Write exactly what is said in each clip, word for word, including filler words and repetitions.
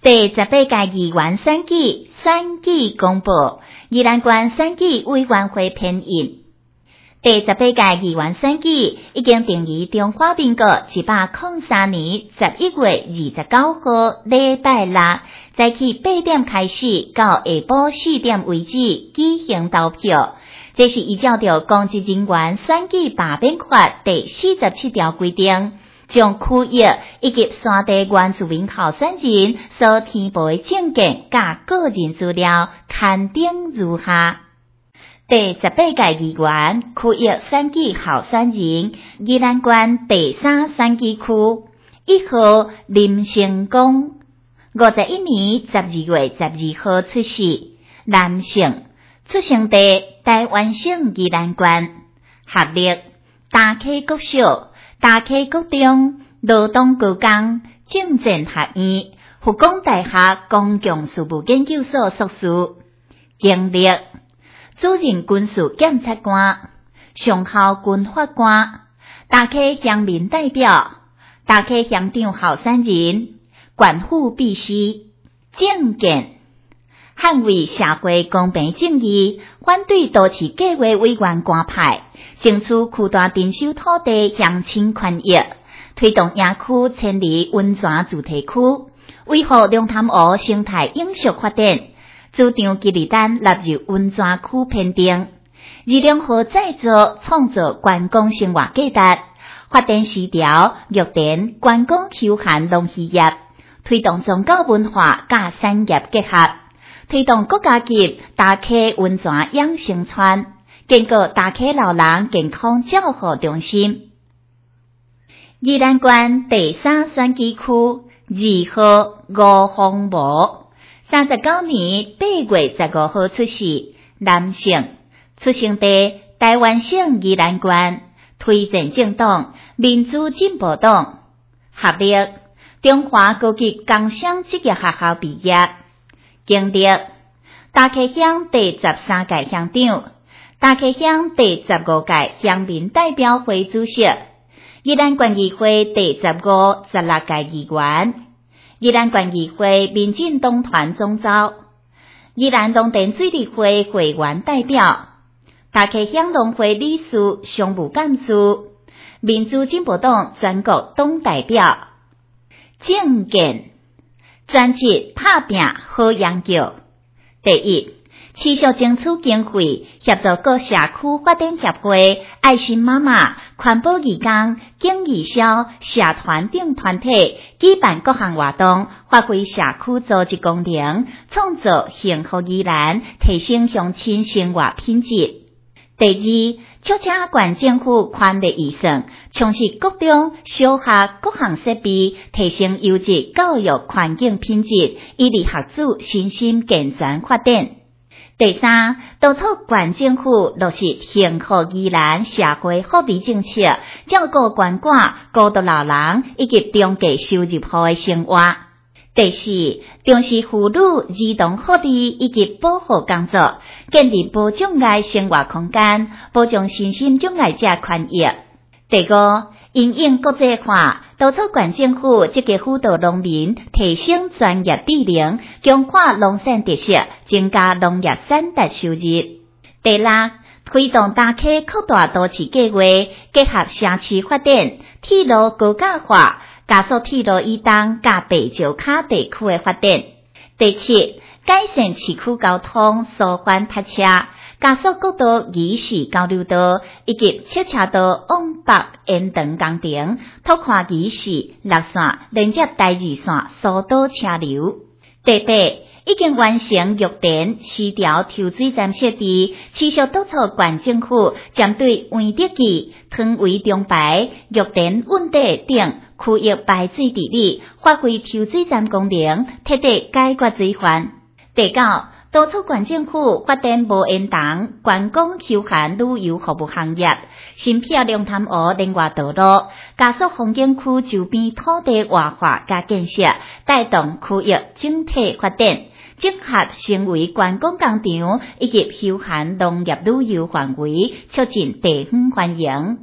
第十八届议员选举选举公布，宜兰县选举委员会编印。第十八届议员选举已经定于中华民国一百零三年十一月二十九号礼拜六，早起八点开始到下晡四点为止举行投票。这是依照着《公职人员选举罢免法》第四十七条规定，将区域以及山地原住民候选人所填报的证件甲个人资料刊登如下。第十八届议员区域选举候选人，宜兰县第三选举区，一号林成功，五十一年十二月十二号出世，男性，出生地台湾省宜兰县，学历大溪国小、大溪国中、劳动高工、政政学院、复工大学公共事务研究所硕士，经历主任军事检察官、上校军法官、大溪乡民代表、大溪乡长候选人、县府秘书，政见捍卫社会公平正义，反对都市计划委员官派，争取区大征收土地乡亲权益，推动野区迁离温泉主题区，维护龙潭湖生态永续发展，主张吉利丹纳入温泉区评定，二两河再造创造观光生活价值，发展时条育电观光休闲农渔业，推动宗教文化甲产业结合，推动国家级大溪温泉养生村，建构大溪老人健康照护中心。宜兰县第三选举区二号吴洪武，三十九年八月十五号出世，男性，出生地台湾省宜兰县，推荐政党民主进步党，学历中华高级工商职业学校毕业，经历大溪乡第十三届乡长，大溪乡第十五届乡民代表会主席，宜兰县议会第十五、十六届议员，宜兰县议会民进党团总召，宜兰农田水利会会员代表，大溪乡农会理事、常务干事，民主进步党全国党代表，政见专职打拼好养救。第一，持续争取经费，协助各社区发展协会、爱心妈妈、环保义工、经义消、社团等团体举办各项活动，发挥社区组织功能，创造幸福宜兰，提升乡亲生活品质。第二，促请县政府宽列预算，充实各中小学各项设备，提升优质教育环境品质，以利学子身心健全发展。第三，督促县政府落实幸福宜兰社会福利政策，照顾鳏寡、孤独老人以及中低收入户的生活。第四，重视妇女儿童福利以及保护工作，建立无障碍生活空间，保障身心障碍者权益。第五，因应国际化，督促县政府积极辅导农民，提升专业技能，强化农产特色，增加农业产值收入。第六，推动大溪扩大都市计划，结合城市发展、铁路高架化，加速铁路以东甲北石卡地区的发展。第七，改善市区交通，疏缓塞车，加速国道宜市交流道以及汽车道往北延长工程，拓宽宜市六线连接第二线疏导车流。第八，已经完成玉田西条抽水站设置，持续督促县政府针对换德记、汤围中排、玉田稳地等区域排水治理，发挥抽水站功能，彻底解决水患。第九，督促县政府发展无烟筒观光休闲旅游服务行业，新辟龙潭湖另外道路，加速风景区周边土地活化加建设，带动区域整体发展，整合成为观光工场以及休闲农业旅游范围，促进地方欢迎。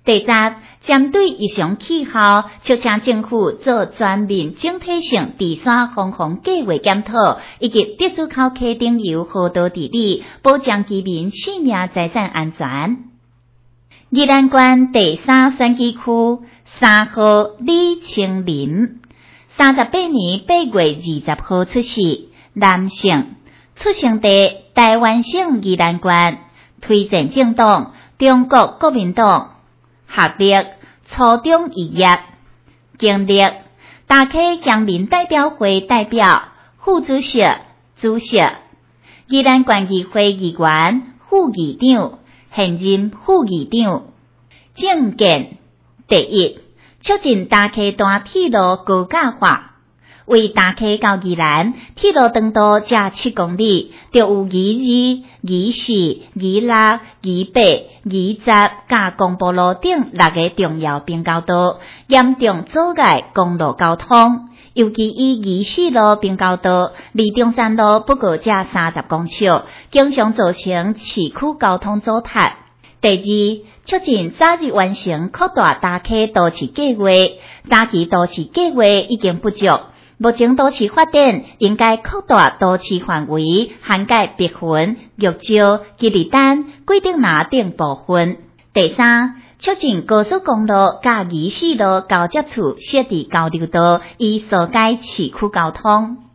第十，针对异常气候，促请政府做全面整体性治山防洪计划检讨，以及必须靠溪顶游河道治理，保障居民性命财产安全。宜兰县第三选举区三號李清林，三十八年八月二十號出世，男性，出生地台湾省宜兰县，推荐政党中国国民党，学历初中肄业，经历大溪乡民代表会代表、副主席、主席，宜兰县议会议员、副议长，现任副议长。政见第一，促进大溪段铁路高架化。为大溪到宜兰铁路长度才七公里，就有宜二、宜四、宜六、宜八、宜十甲公埔路等六个重要并交道，严重阻碍公路交通。尤其以宜四路并交道离中山路不过才三十公尺，经常造成市区交通阻塞。第二，促进早日完成扩大大溪都市计划。早期都市计划已经不足，目前都市发展应该扩大都市范围，涵盖碧云、玉石、吉利丹、贵顶拿等部分。第三，促进高速公路甲宜四路交接处设置交流道，以疏解市区交通。